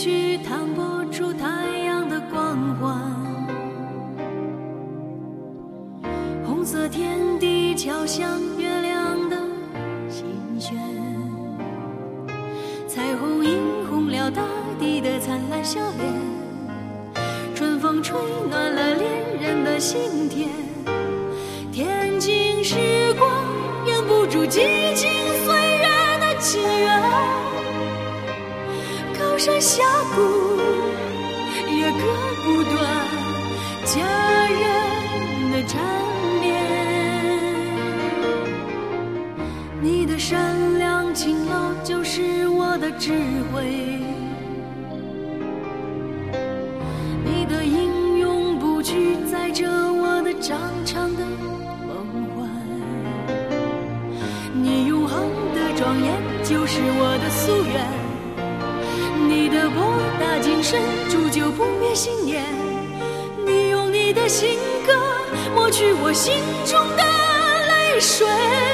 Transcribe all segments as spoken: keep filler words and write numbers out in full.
去探不出太阳的光环，红色天地敲响月亮的心弦，彩虹映红了大地的灿烂笑脸，春风吹暖了恋人的心田，天尽时光掩不住激情岁月的契约，高山峡谷也割不断家人的缠绵，你的善良勤劳就是我的智慧，你的英勇不屈载着我的长长的梦幻，你永恒的庄严就是我的夙愿，你的博大精深铸就不灭信念，你用你的性格抹去我心中的泪水，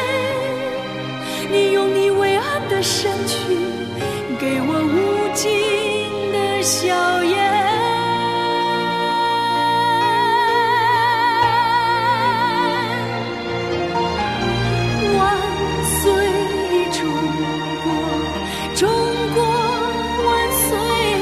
你用你伟岸的身躯给我无尽的笑颜。万岁中国，中国万岁，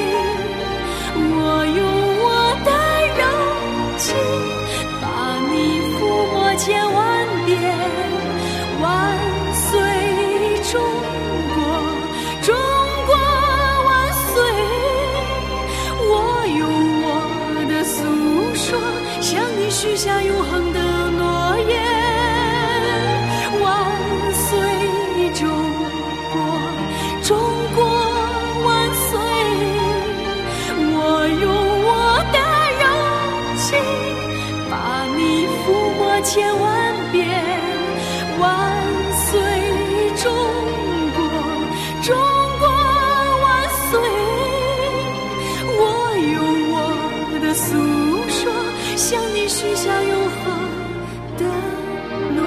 我用我的柔情把你抚摸千万遍。万岁中国，中国万岁，我用我的诉说向你许下永恒的诺言。万岁中国，中国万岁，我用我的柔情把你抚摸千万遍。万岁中国，中国万岁，我用我的诉说向你许下永恒的诺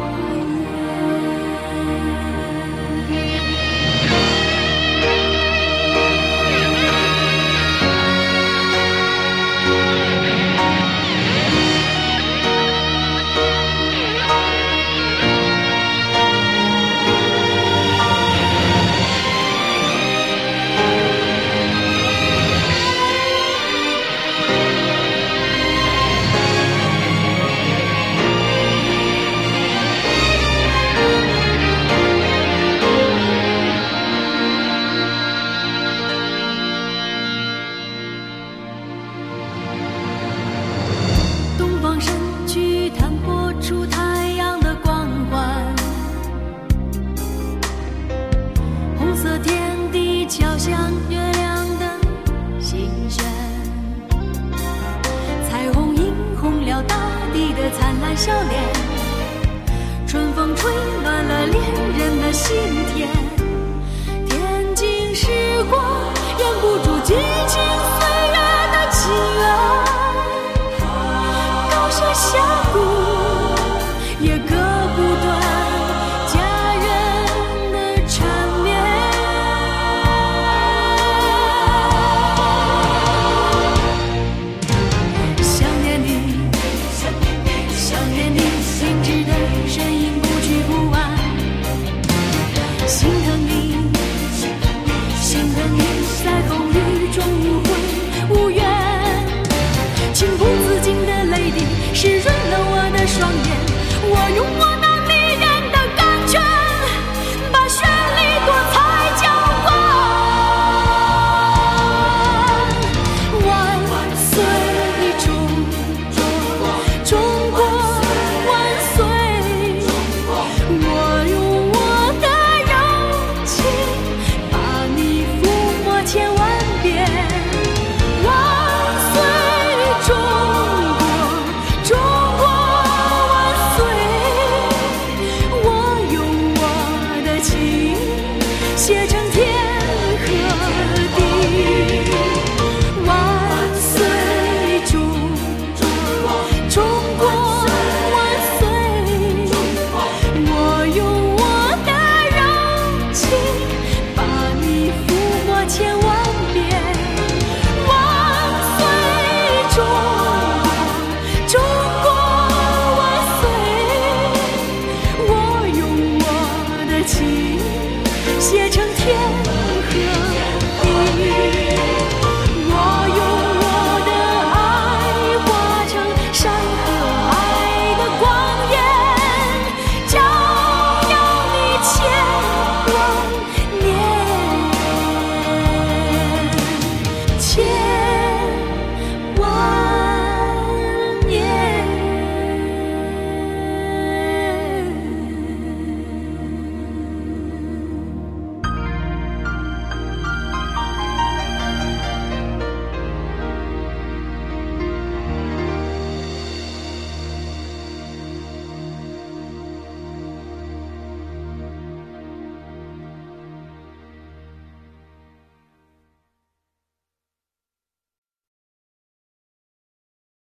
灿烂笑脸，春风吹暖了恋人的心田。